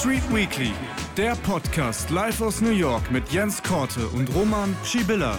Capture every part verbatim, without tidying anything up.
Street Weekly, der Podcast live aus New York mit Jens Korte und Roman Schibilla.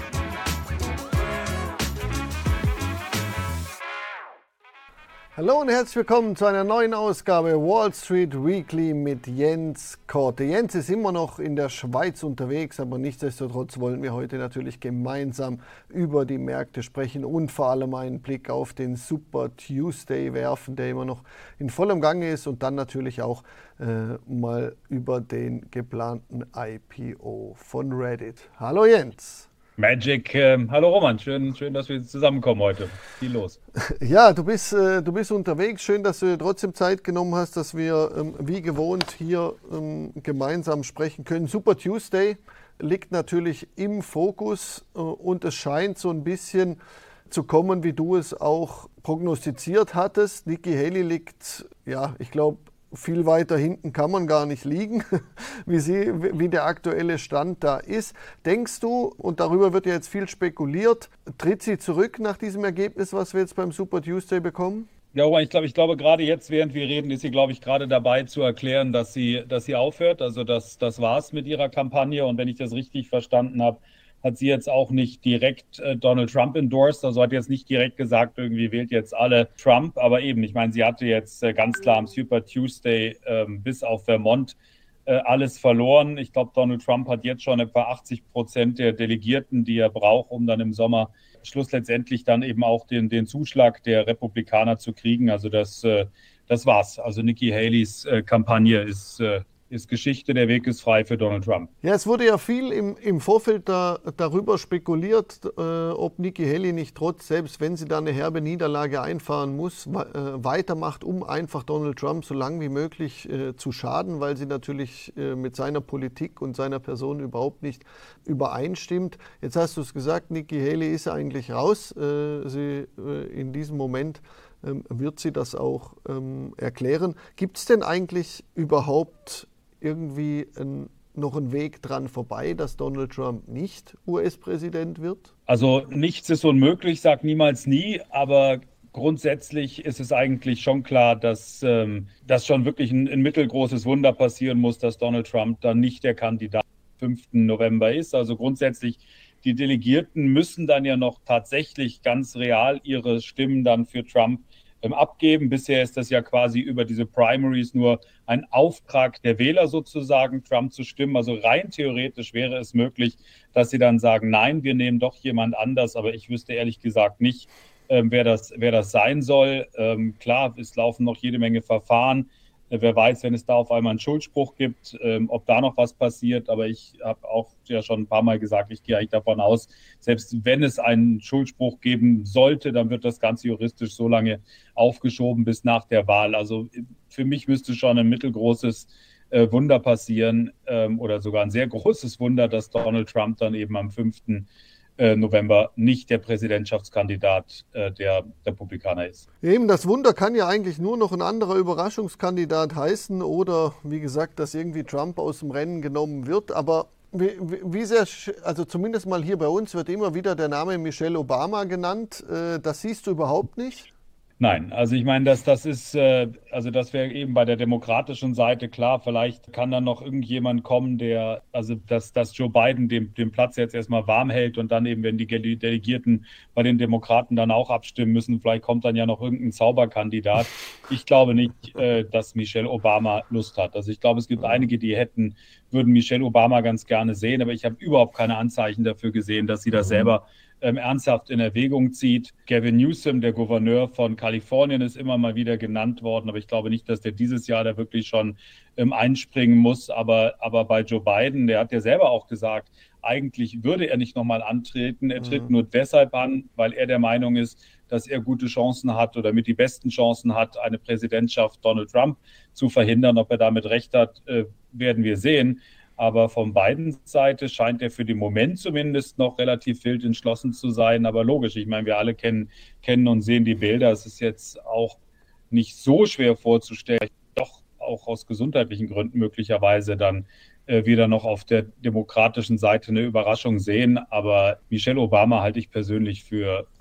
Hallo und herzlich willkommen zu einer neuen Ausgabe Wall Street Weekly mit Jens Korte. Jens ist immer noch in der Schweiz unterwegs, aber nichtsdestotrotz wollen wir heute natürlich gemeinsam über die Märkte sprechen und vor allem einen Blick auf den Super Tuesday werfen, der immer noch in vollem Gange ist, und dann natürlich auch äh, mal über den geplanten I P O von Reddit. Hallo Jens. Magic, äh, hallo Roman, schön, schön, dass wir zusammenkommen heute. Viel los. Ja, du bist, äh, du bist unterwegs. Schön, dass du trotzdem Zeit genommen hast, dass wir ähm, wie gewohnt hier ähm, gemeinsam sprechen können. Super Tuesday liegt natürlich im Fokus äh, und es scheint so ein bisschen zu kommen, wie du es auch prognostiziert hattest. Nikki Haley liegt, ja, ich glaube, viel weiter hinten kann man gar nicht liegen, wie, sie, wie der aktuelle Stand da ist. Denkst du, und darüber wird ja jetzt viel spekuliert, tritt sie zurück nach diesem Ergebnis, was wir jetzt beim Super Tuesday bekommen? Ja, ich glaube, ich glaube, gerade jetzt, während wir reden, ist sie, glaube ich, gerade dabei zu erklären, dass sie, dass sie aufhört. Also das, das war's mit ihrer Kampagne. Und wenn ich das richtig verstanden habe, hat sie jetzt auch nicht direkt äh, Donald Trump endorsed, also hat jetzt nicht direkt gesagt, irgendwie wählt jetzt alle Trump, aber eben, ich meine, sie hatte jetzt äh, ganz klar am Super Tuesday ähm, bis auf Vermont äh, alles verloren. Ich glaube, Donald Trump hat jetzt schon etwa achtzig Prozent der Delegierten, die er braucht, um dann im Sommer Schluss letztendlich dann eben auch den, den Zuschlag der Republikaner zu kriegen. Also das, äh, das war's. Also Nikki Haleys äh, Kampagne ist äh, ist Geschichte, der Weg ist frei für Donald Trump. Ja, es wurde ja viel im, im Vorfeld da, darüber spekuliert, äh, ob Nikki Haley nicht trotz, selbst wenn sie da eine herbe Niederlage einfahren muss, äh, weitermacht, um einfach Donald Trump so lang wie möglich äh, zu schaden, weil sie natürlich äh, mit seiner Politik und seiner Person überhaupt nicht übereinstimmt. Jetzt hast du es gesagt, Nikki Haley ist eigentlich raus. Äh, sie äh, in diesem Moment ähm, wird sie das auch ähm, erklären. Gibt es denn eigentlich überhaupt irgendwie ein, noch ein Weg dran vorbei, dass Donald Trump nicht U S-Präsident wird? Also nichts ist unmöglich, sag niemals nie, aber grundsätzlich ist es eigentlich schon klar, dass, ähm, dass schon wirklich ein, ein mittelgroßes Wunder passieren muss, dass Donald Trump dann nicht der Kandidat am fünften November ist. Also grundsätzlich, die Delegierten müssen dann ja noch tatsächlich ganz real ihre Stimmen dann für Trump abgeben. Bisher ist das ja quasi über diese Primaries nur ein Auftrag der Wähler sozusagen, Trump zu stimmen. Also rein theoretisch wäre es möglich, dass sie dann sagen, nein, wir nehmen doch jemand anders. Aber ich wüsste ehrlich gesagt nicht, ähm, wer das, wer das sein soll. Ähm, klar, es laufen noch jede Menge Verfahren. Äh, wer weiß, wenn es da auf einmal einen Schuldspruch gibt, ähm, ob da noch was passiert. Aber ich habe auch ja schon ein paar Mal gesagt, ich gehe eigentlich davon aus, selbst wenn es einen Schuldspruch geben sollte, dann wird das Ganze juristisch so lange aufgeschoben bis nach der Wahl. Also für mich müsste schon ein mittelgroßes äh, Wunder passieren ähm, oder sogar ein sehr großes Wunder, dass Donald Trump dann eben am fünften November nicht der Präsidentschaftskandidat äh, der Republikaner ist. Eben, das Wunder kann ja eigentlich nur noch ein anderer Überraschungskandidat heißen oder, wie gesagt, dass irgendwie Trump aus dem Rennen genommen wird. Aber wie, wie sehr, also zumindest mal hier bei uns wird immer wieder der Name Michelle Obama genannt. Äh, das siehst du überhaupt nicht? Nein, also ich meine, dass das ist, äh, also das wäre eben bei der demokratischen Seite klar. Vielleicht kann dann noch irgendjemand kommen, der, also dass, dass Joe Biden den, den Platz jetzt erstmal warm hält und dann eben, wenn die Delegierten bei den Demokraten dann auch abstimmen müssen, vielleicht kommt dann ja noch irgendein Zauberkandidat. Ich glaube nicht, äh, dass Michelle Obama Lust hat. Also ich glaube, es gibt einige, die hätten, würden Michelle Obama ganz gerne sehen, aber ich habe überhaupt keine Anzeichen dafür gesehen, dass sie das selber Ähm, ernsthaft in Erwägung zieht. Gavin Newsom, der Gouverneur von Kalifornien, ist immer mal wieder genannt worden, aber ich glaube nicht, dass der dieses Jahr da wirklich schon ähm, einspringen muss. Aber, aber bei Joe Biden, der hat ja selber auch gesagt, eigentlich würde er nicht nochmal antreten. Er tritt mhm. nur deshalb an, weil er der Meinung ist, dass er gute Chancen hat oder mit die besten Chancen hat, eine Präsidentschaft Donald Trump zu verhindern. Ob er damit recht hat, äh, werden wir sehen. Aber von beiden Seiten scheint er für den Moment zumindest noch relativ wild entschlossen zu sein. Aber logisch, ich meine, wir alle kennen, kennen und sehen die Bilder. Es ist jetzt auch nicht so schwer vorzustellen, doch auch aus gesundheitlichen Gründen möglicherweise dann äh, wieder noch auf der demokratischen Seite eine Überraschung sehen. Aber Michelle Obama halte ich persönlich für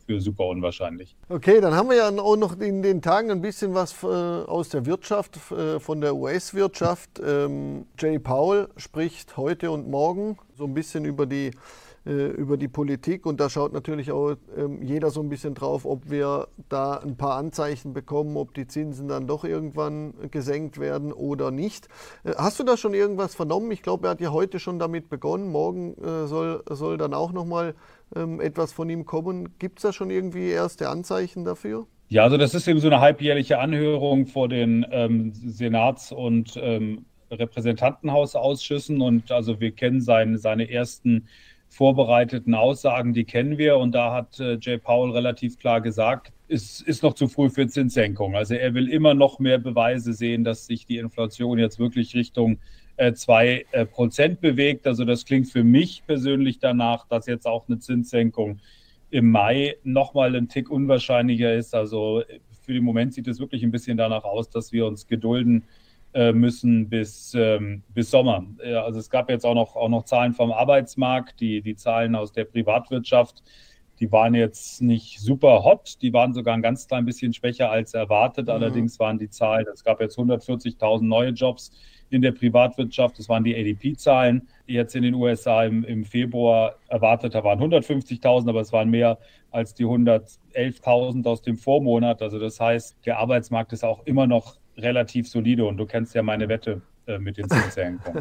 für super unwahrscheinlich. Okay, dann haben wir ja auch noch in den Tagen ein bisschen was äh, aus der Wirtschaft, äh, von der U S-Wirtschaft. Ähm, Jay Powell spricht heute und morgen so ein bisschen über die über die Politik und da schaut natürlich auch ähm, jeder so ein bisschen drauf, ob wir da ein paar Anzeichen bekommen, ob die Zinsen dann doch irgendwann gesenkt werden oder nicht. Äh, hast du da schon irgendwas vernommen? Ich glaube, er hat ja heute schon damit begonnen. Morgen äh, soll, soll dann auch nochmal ähm, etwas von ihm kommen. Gibt es da schon irgendwie erste Anzeichen dafür? Ja, also das ist eben so eine halbjährliche Anhörung vor den ähm, Senats- und ähm, Repräsentantenhausausschüssen und also wir kennen seine, seine ersten vorbereiteten Aussagen, die kennen wir und da hat äh, Jay Powell relativ klar gesagt, es ist noch zu früh für Zinssenkung. Also er will immer noch mehr Beweise sehen, dass sich die Inflation jetzt wirklich Richtung äh, zwei Prozent bewegt. Also das klingt für mich persönlich danach, dass jetzt auch eine Zinssenkung im Mai nochmal ein Tick unwahrscheinlicher ist. Also für den Moment sieht es wirklich ein bisschen danach aus, dass wir uns gedulden müssen bis, ähm, bis Sommer. Also es gab jetzt auch noch, auch noch Zahlen vom Arbeitsmarkt, die, die Zahlen aus der Privatwirtschaft, die waren jetzt nicht super hot, die waren sogar ein ganz klein bisschen schwächer als erwartet. Mhm. Allerdings waren die Zahlen, es gab jetzt hundertvierzigtausend neue Jobs in der Privatwirtschaft, das waren die A D P-Zahlen, die jetzt in den U S A im, im Februar erwartet, da waren hundertfünfzigtausend, aber es waren mehr als die hundertelftausend aus dem Vormonat. Also das heißt, der Arbeitsmarkt ist auch immer noch relativ solide und du kennst ja meine Wette äh, mit den Zinssenkungen.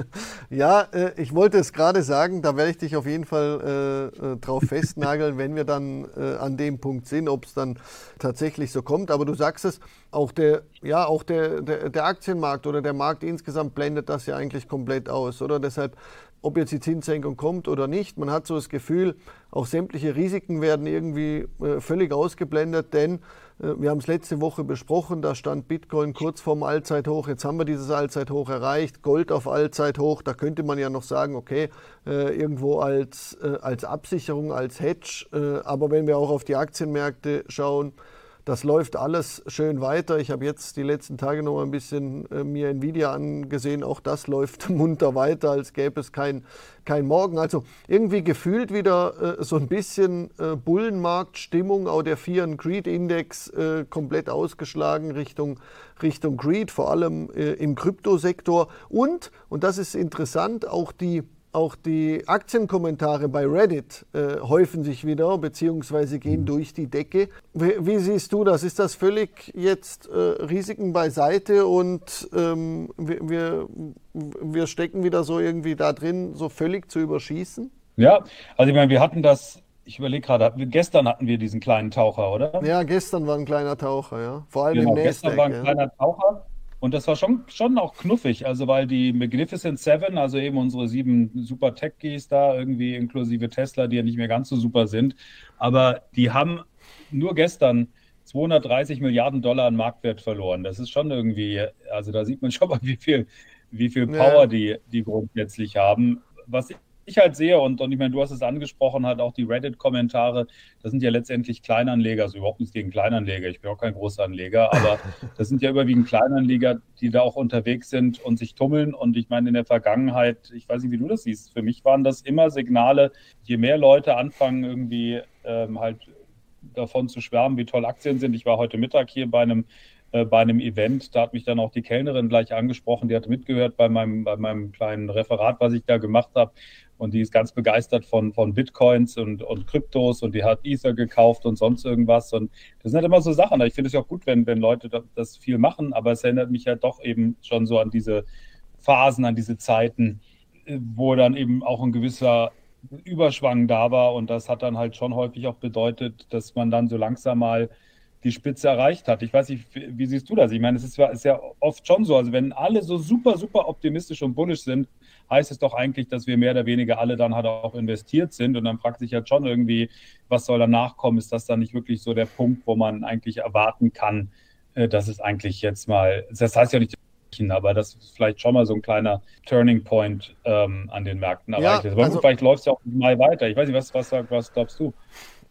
Ja, äh, ich wollte es gerade sagen, da werde ich dich auf jeden Fall äh, drauf festnageln, wenn wir dann äh, an dem Punkt sind, ob es dann tatsächlich so kommt. Aber du sagst es, auch der, ja, auch der, der, der Aktienmarkt oder der Markt insgesamt blendet das ja eigentlich komplett aus, oder? Deshalb, ob jetzt die Zinssenkung kommt oder nicht, man hat so das Gefühl, auch sämtliche Risiken werden irgendwie äh, völlig ausgeblendet, denn äh, wir haben es letzte Woche besprochen, da stand Bitcoin kurz vorm Allzeithoch, jetzt haben wir dieses Allzeithoch erreicht, Gold auf Allzeithoch, da könnte man ja noch sagen, okay, äh, irgendwo als, äh, als Absicherung, als Hedge, äh, aber wenn wir auch auf die Aktienmärkte schauen, das läuft alles schön weiter. Ich habe jetzt die letzten Tage noch mal ein bisschen äh, mir Nvidia angesehen. Auch das läuft munter weiter, als gäbe es kein, kein Morgen. Also irgendwie gefühlt wieder äh, so ein bisschen äh, Bullenmarktstimmung. Auch der Fear and Greed Index äh, komplett ausgeschlagen Richtung, Richtung Greed, vor allem äh, im Kryptosektor. Und, und das ist interessant, auch die Auch die Aktienkommentare bei Reddit äh, häufen sich wieder bzw. gehen durch die Decke. Wie, wie siehst du das? Ist das völlig jetzt äh, Risiken beiseite und ähm, wir, wir, wir stecken wieder so irgendwie da drin, so völlig zu überschießen? Ja, also ich meine, wir hatten das, ich überlege gerade, gestern hatten wir diesen kleinen Taucher, oder? Ja, gestern war ein kleiner Taucher, ja. Vor allem genau, im Nasdaq. Gestern war ein ja. kleiner Taucher. Und das war schon, schon auch knuffig, also weil die Magnificent Seven, also eben unsere sieben super Techies da, irgendwie inklusive Tesla, die ja nicht mehr ganz so super sind, aber die haben nur gestern zweihundertdreißig Milliarden Dollar an Marktwert verloren. Das ist schon irgendwie, also da sieht man schon mal, wie viel, wie viel Power Ja. die, die grundsätzlich haben. Was ich halt sehe, und, und ich meine, du hast es angesprochen, halt auch die Reddit-Kommentare, das sind ja letztendlich Kleinanleger, also überhaupt nichts gegen Kleinanleger, ich bin auch kein Großanleger, aber das sind ja überwiegend Kleinanleger, die da auch unterwegs sind und sich tummeln. Und ich meine, in der Vergangenheit, ich weiß nicht, wie du das siehst, für mich waren das immer Signale, je mehr Leute anfangen, irgendwie ähm, halt davon zu schwärmen, wie toll Aktien sind. Ich war heute Mittag hier bei einem bei einem Event, da hat mich dann auch die Kellnerin gleich angesprochen, die hat mitgehört bei meinem, bei meinem kleinen Referat, was ich da gemacht habe, und die ist ganz begeistert von, von Bitcoins und, und Kryptos und die hat Ether gekauft und sonst irgendwas, und das sind halt immer so Sachen. Ich finde es ja auch gut, wenn, wenn Leute das viel machen, aber es erinnert mich ja doch eben schon so an diese Phasen, an diese Zeiten, wo dann eben auch ein gewisser Überschwang da war, und das hat dann halt schon häufig auch bedeutet, dass man dann so langsam mal die Spitze erreicht hat. Ich weiß nicht, wie siehst du das? Ich meine, es ist, ist ja oft schon so, also wenn alle so super, super optimistisch und bullisch sind, heißt es doch eigentlich, dass wir mehr oder weniger alle dann halt auch investiert sind, und dann fragt sich halt schon irgendwie, was soll danach kommen? Ist das dann nicht wirklich so der Punkt, wo man eigentlich erwarten kann, dass es eigentlich jetzt mal, das heißt ja nicht, aber das ist vielleicht schon mal so ein kleiner Turning Point ähm, an den Märkten erreicht Ja, ist. Aber also, gut, vielleicht läuft es ja auch im Mai weiter. Ich weiß nicht, was, was, was glaubst du?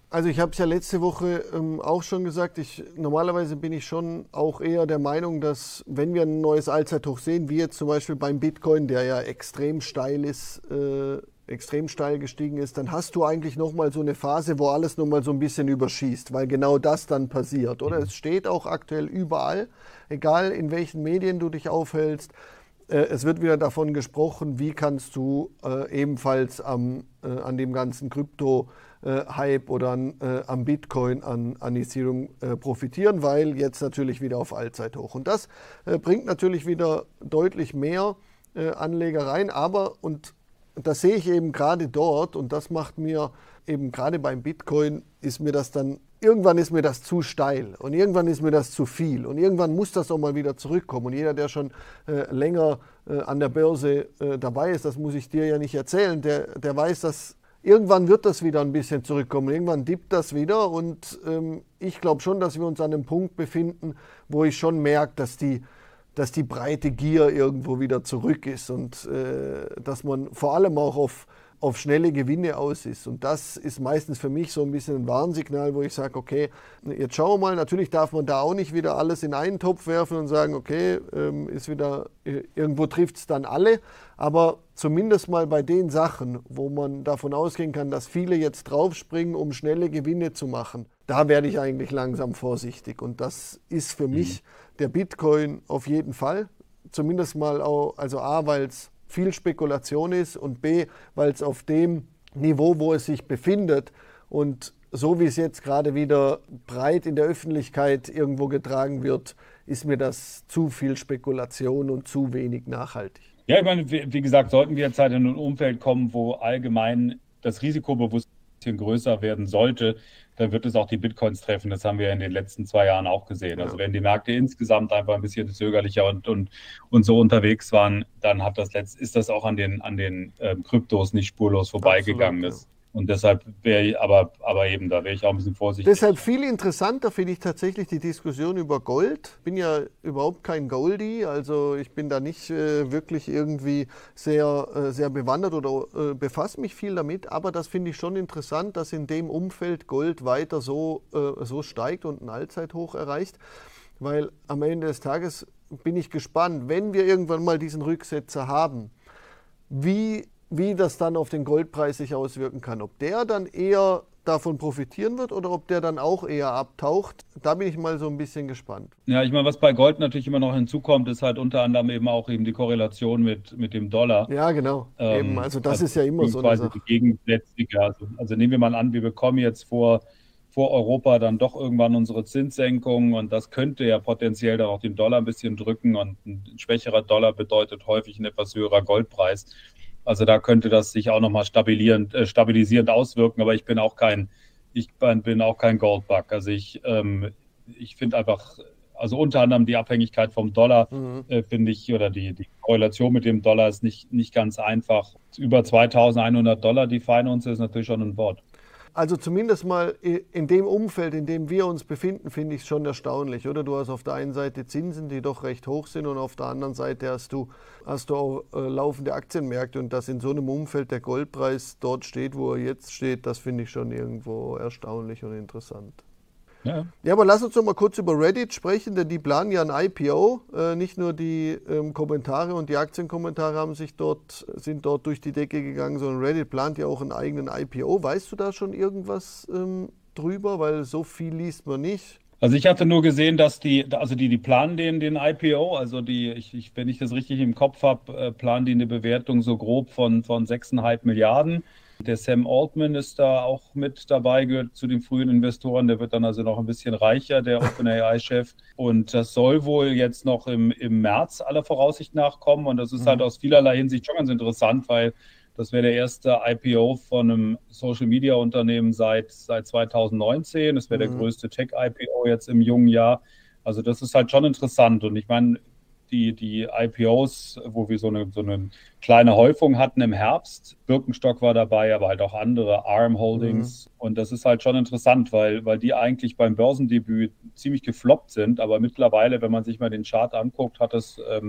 Also ich habe es ja letzte Woche ähm, auch schon gesagt, ich, normalerweise bin ich schon auch eher der Meinung, dass wenn wir ein neues Allzeithoch sehen, wie jetzt zum Beispiel beim Bitcoin, der ja extrem steil ist, äh, extrem steil gestiegen ist, dann hast du eigentlich nochmal so eine Phase, wo alles nochmal so ein bisschen überschießt, weil genau das dann passiert, oder? Es steht auch aktuell überall, egal in welchen Medien du dich aufhältst, äh, es wird wieder davon gesprochen, wie kannst du äh, ebenfalls am, äh, an dem ganzen Krypto Hype oder an, äh, am Bitcoin, an, an Ethereum äh, profitieren, weil jetzt natürlich wieder auf Allzeithoch. Und das äh, bringt natürlich wieder deutlich mehr äh, Anleger rein, aber, und das sehe ich eben gerade dort, und das macht mir eben gerade beim Bitcoin, ist mir das dann, irgendwann ist mir das zu steil und irgendwann ist mir das zu viel und irgendwann muss das auch mal wieder zurückkommen. Und jeder, der schon äh, länger äh, an der Börse äh, dabei ist, das muss ich dir ja nicht erzählen, der, der weiß, dass irgendwann wird das wieder ein bisschen zurückkommen, irgendwann dippt das wieder und ähm, ich glaube schon, dass wir uns an einem Punkt befinden, wo ich schon merke, dass die, dass die breite Gier irgendwo wieder zurück ist und äh, dass man vor allem auch auf, auf schnelle Gewinne aus ist. Und das ist meistens für mich so ein bisschen ein Warnsignal, wo ich sage, okay, jetzt schauen wir mal, natürlich darf man da auch nicht wieder alles in einen Topf werfen und sagen, okay, ähm, ist wieder, irgendwo trifft es dann alle, aber zumindest mal bei den Sachen, wo man davon ausgehen kann, dass viele jetzt draufspringen, um schnelle Gewinne zu machen, da werde ich eigentlich langsam vorsichtig. Und das ist für mhm. mich der Bitcoin auf jeden Fall. Zumindest mal auch, also A, weil es viel Spekulation ist und B, weil es auf dem Niveau, wo es sich befindet und so wie es jetzt gerade wieder breit in der Öffentlichkeit irgendwo getragen wird, ist mir das zu viel Spekulation und zu wenig nachhaltig. Ja, ich meine, wie gesagt, sollten wir jetzt halt in ein Umfeld kommen, wo allgemein das Risikobewusstsein größer werden sollte, dann wird es auch die Bitcoins treffen. Das haben wir in den letzten zwei Jahren auch gesehen. Ja. Also wenn die Märkte insgesamt einfach ein bisschen zögerlicher und, und, und so unterwegs waren, dann hat das letzt, ist das auch an den, an den ähm, Kryptos nicht spurlos vorbeigegangen. Absolut, ja. Und deshalb wäre ich, aber, aber eben, da wäre ich auch ein bisschen vorsichtig. Deshalb viel interessanter finde ich tatsächlich die Diskussion über Gold. Ich bin ja überhaupt kein Goldie, also ich bin da nicht äh, wirklich irgendwie sehr, äh, sehr bewandert oder äh, befasse mich viel damit. Aber das finde ich schon interessant, dass in dem Umfeld Gold weiter so, äh, so steigt und ein Allzeithoch erreicht. Weil am Ende des Tages bin ich gespannt, wenn wir irgendwann mal diesen Rücksetzer haben, wie wie das dann auf den Goldpreis sich auswirken kann. Ob der dann eher davon profitieren wird oder ob der dann auch eher abtaucht, da bin ich mal so ein bisschen gespannt. Ja, ich meine, was bei Gold natürlich immer noch hinzukommt, ist halt unter anderem eben auch eben die Korrelation mit, mit dem Dollar. Ja, genau. Ähm, eben, also das also ist ja immer so eine Sache. Die gegensätzliche. Also, also nehmen wir mal an, wir bekommen jetzt vor, vor Europa dann doch irgendwann unsere Zinssenkung und das könnte ja potenziell dann auch den Dollar ein bisschen drücken und ein schwächerer Dollar bedeutet häufig ein etwas höherer Goldpreis. Also da könnte das sich auch nochmal stabilisierend, äh, stabilisierend auswirken, aber ich bin auch kein, ich bin auch kein Goldbug. Also ich, ähm, ich finde einfach, also unter anderem die Abhängigkeit vom Dollar, mhm. äh, finde ich, oder die, die Korrelation mit dem Dollar ist nicht, nicht ganz einfach. Über zweitausendeinhundert Dollar die Feinunze ist natürlich schon ein Wort. Also zumindest mal in dem Umfeld, in dem wir uns befinden, finde ich es schon erstaunlich, oder? Du hast auf der einen Seite Zinsen, die doch recht hoch sind und auf der anderen Seite hast du, hast du auch äh, laufende Aktienmärkte und dass in so einem Umfeld der Goldpreis dort steht, wo er jetzt steht, das finde ich schon irgendwo erstaunlich und interessant. Ja. ja, aber lass uns doch mal kurz über Reddit sprechen, denn die planen ja ein I P O. Äh, nicht nur die ähm, Kommentare und die Aktienkommentare haben sich dort, sind dort durch die Decke gegangen, sondern Reddit plant ja auch einen eigenen I P O. Weißt du da schon irgendwas ähm, drüber? Weil so viel liest man nicht. Also ich hatte nur gesehen, dass die, also die, die planen den, den I P O, also die, ich, ich, wenn ich das richtig im Kopf habe, äh, planen die eine Bewertung so grob von, von sechs Komma fünf Milliarden. Der Sam Altman ist da auch mit dabei, gehört zu den frühen Investoren. Der wird dann also noch ein bisschen reicher, der OpenAI-Chef. Und das soll wohl jetzt noch im, im März aller Voraussicht nach kommen. Und das ist mhm. halt aus vielerlei Hinsicht schon ganz interessant, weil das wäre der erste I P O von einem Social-Media-Unternehmen seit, seit zweitausendneunzehn. Das wäre mhm. der größte Tech-I P O jetzt im jungen Jahr. Also das ist halt schon interessant. Und ich meine, die, die I P Os, wo wir so eine, so eine kleine Häufung hatten im Herbst. Birkenstock war dabei, aber halt auch andere, Arm Holdings. Mhm. Und das ist halt schon interessant, weil, weil die eigentlich beim Börsendebüt ziemlich gefloppt sind. Aber mittlerweile, wenn man sich mal den Chart anguckt, hat es ähm,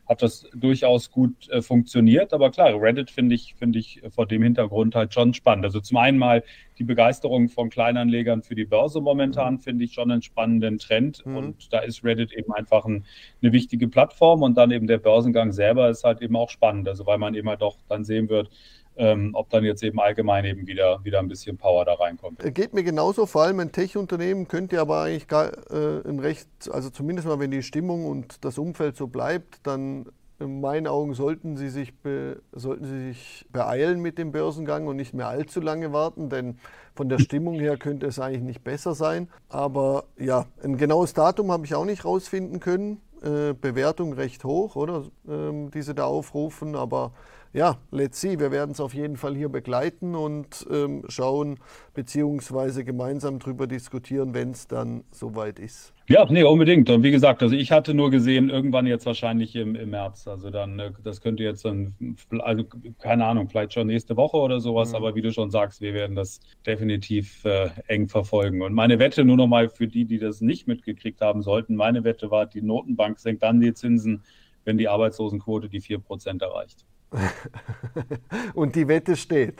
hat das durchaus gut äh, funktioniert. Aber klar, Reddit finde ich, finde ich vor dem Hintergrund halt schon spannend. Also zum einen mal die Begeisterung von Kleinanlegern für die Börse momentan mhm. finde ich schon einen spannenden Trend. Mhm. Und da ist Reddit eben einfach ein, eine wichtige Plattform. Und dann eben der Börsengang selber ist halt eben auch spannend. Also weil man eben halt doch dann sehen wird, Ähm, ob dann jetzt eben allgemein eben wieder, wieder ein bisschen Power da reinkommt. Geht mir genauso, vor allem ein Tech-Unternehmen könnte aber eigentlich gar äh, ein Recht, also zumindest mal, wenn die Stimmung und das Umfeld so bleibt, dann in meinen Augen sollten sie sich, be, sollten sie sich beeilen mit dem Börsengang und nicht mehr allzu lange warten, denn von der Stimmung her könnte es eigentlich nicht besser sein. Aber ja, ein genaues Datum habe ich auch nicht rausfinden können. Äh, Bewertung recht hoch, oder? Ähm, die sie da aufrufen, aber ja, let's see, wir werden es auf jeden Fall hier begleiten und ähm, schauen, beziehungsweise gemeinsam darüber diskutieren, wenn es dann soweit ist. Ja, nee, unbedingt. Und wie gesagt, also ich hatte nur gesehen, irgendwann jetzt wahrscheinlich im, im März. Also dann, das könnte jetzt dann, also keine Ahnung, vielleicht schon nächste Woche oder sowas, mhm. aber wie du schon sagst, wir werden das definitiv äh, eng verfolgen. Und meine Wette, nur nochmal für die, die das nicht mitgekriegt haben sollten, meine Wette war, die Notenbank senkt dann die Zinsen, wenn die Arbeitslosenquote die vier Prozent erreicht. Und die Wette steht.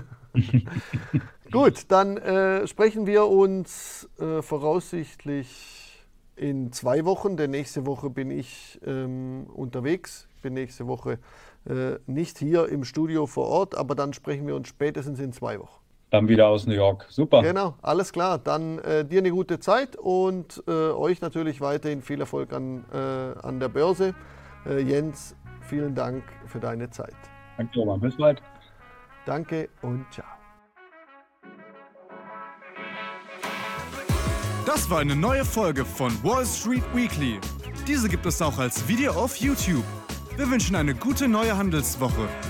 Gut, dann äh, sprechen wir uns äh, voraussichtlich in zwei Wochen, denn nächste Woche bin ich ähm, unterwegs. Ich bin nächste Woche äh, nicht hier im Studio vor Ort, aber dann sprechen wir uns spätestens in zwei Wochen. Dann wieder aus New York. Super. Genau, alles klar. Dann äh, dir eine gute Zeit und äh, euch natürlich weiterhin viel Erfolg an, äh, an der Börse. Äh, Jens, vielen Dank für deine Zeit. Danke, Roman. Bis bald. Danke und ciao. Das war eine neue Folge von Wall Street Weekly. Diese gibt es auch als Video auf YouTube. Wir wünschen eine gute neue Handelswoche.